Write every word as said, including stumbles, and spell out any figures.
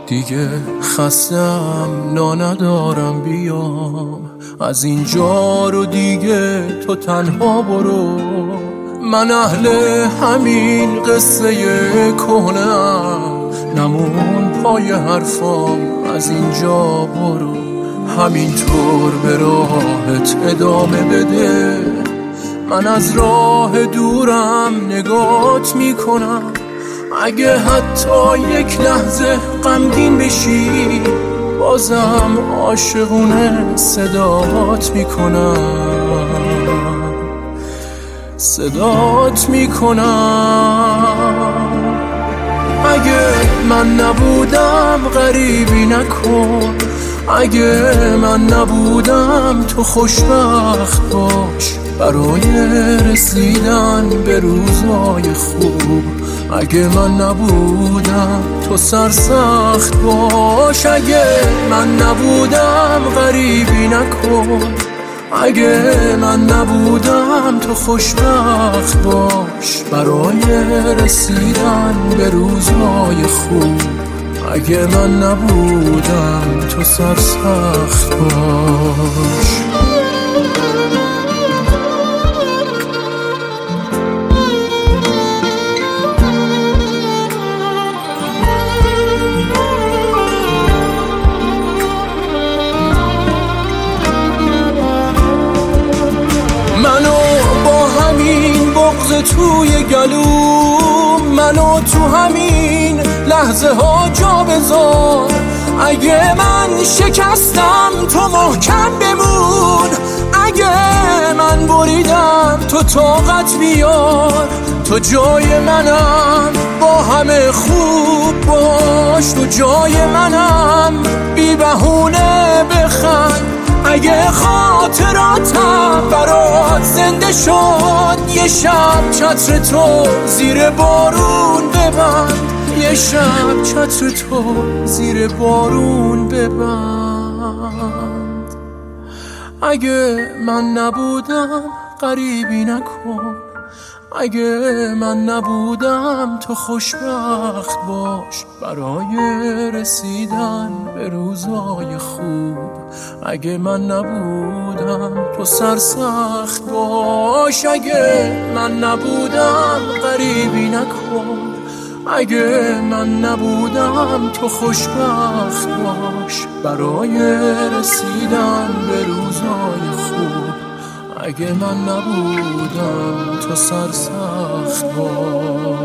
دیگه خستم نا ندارم بیام از اینجا رو دیگه تو تنها برو. من اهل همین قصه کهنه‌ام، نمون پای حرفام از اینجا برو. همینطور به راهت ادامه بده، من از راه دورم نگات میکنم. اگه حتی یک لحظه غمگین بشی، بازم عاشقونه صدات میکنم، صدات میکنم. اگه من نبودم غریبی نکن، اگه من نبودم تو خوشبخت باش برای رسیدن به روزای خوب. اگه من نبودم تو سرسخت باش، اگه من نبودم غریبی نکن، اگه من نبودم تو خوشبخت باش برای رسیدن به روزهای خوب. اگه من نبودم تو سرسخت باش. منو با همین بغض توی گلوم، منو تو همین لحظه ها جا بذار. اگه من شکستم تو محکم بمون، اگه من بریدم تو طاقت بیار. تو جای منم با همه خوب باش، تو جای منم بی بهونه بخند. اگه خاطراتم برات زنده شد، یه شب چتر تو زیر بارون ببند، یه شب چتر تو زیر بارون ببند. اگه من نبودم غریبی نکن، اگه من نبودم تو خوشبخت باش برای رسیدن به روزای خوب. اگه من نبودم تو سرسخت باش، اگه من نبودم غریبی نکن، اگه من نبودم تو خوشبخت باش برای رسیدن به روزای خوب. اگه من نبودم تو سرسخت باش.